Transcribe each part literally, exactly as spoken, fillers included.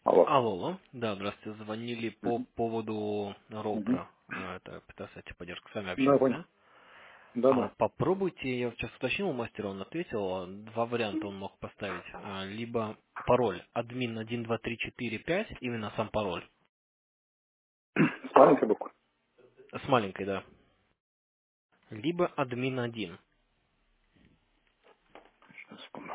Алло. Алло, алло. Да, здравствуйте. Звонили по Угу. поводу Угу. роутера. А, Это пятнадцать поддержка. С вами Да, общался, понял. да? Да, А да. попробуйте, я сейчас уточнил у мастера, он ответил, два варианта он мог поставить. А, Либо пароль админ один два три четыре пять, именно сам пароль. С маленькой буквы. С маленькой, да. Либо админ один. Сейчас, секунду.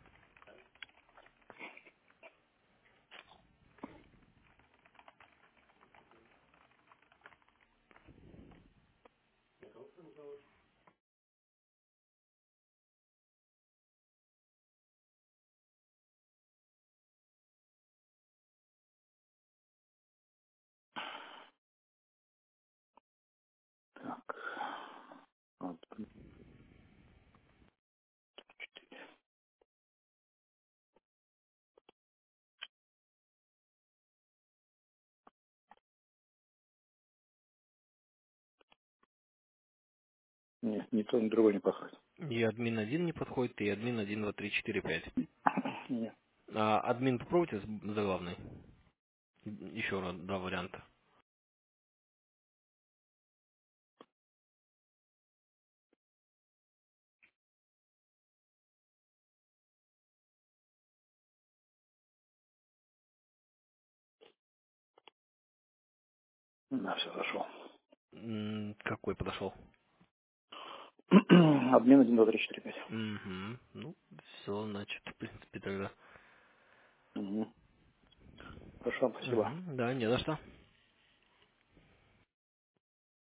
Так. Вот. Не, ни то, ни другой не подходит. И админ один не подходит, и админ один два три четыре пять. Нет. А админ попробуйте с- заглавный. Еще раз два варианта. Да, все, зашел. М, Какой подошел? Админ один, два, три, четыре, пять. Угу. Ну, все, значит, в принципе, тогда. Угу. Хорошо, спасибо. Угу. Да, не за что.